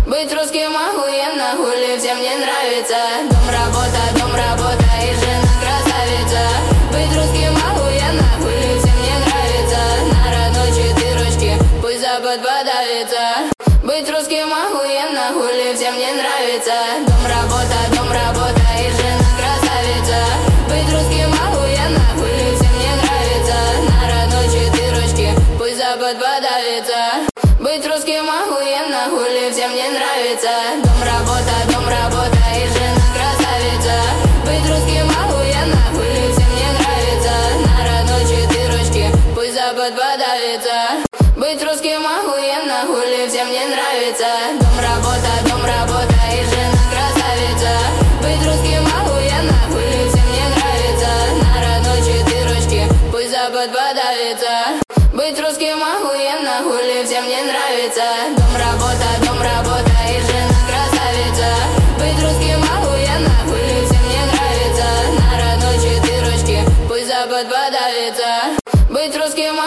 Быть русским охуенно, хули всем не нравится. Дом, работа и жена красавица. Быть русским охуенно, хули всем не нравится. На родной 4, пусть Запад подавится. Быть русским охуенно, хули всем не нравится. Дом, работа и жена красавица. Быть русским охуенно, хули всем не нравится. На родной 4, пусть Запад подавится. Быть русским охуенно, хули всем не нравится. Дом, работа и жена красавица. Быть русским охуенно, хули всем не нравится. На родной 4, пусть Запад подавится. Быть русским охуенно, хули всем не нравится. Дом, работа и жена красавица. Быть русским охуенно, хули всем не нравится. На родной 4, пусть Запад подавится. Быть русским охуенно, хули всем не нравится. Дом, работа и жена красавица. Быть русским охуенно, хули всем не нравится. На родной 4, пусть Запад подавится. Быть русским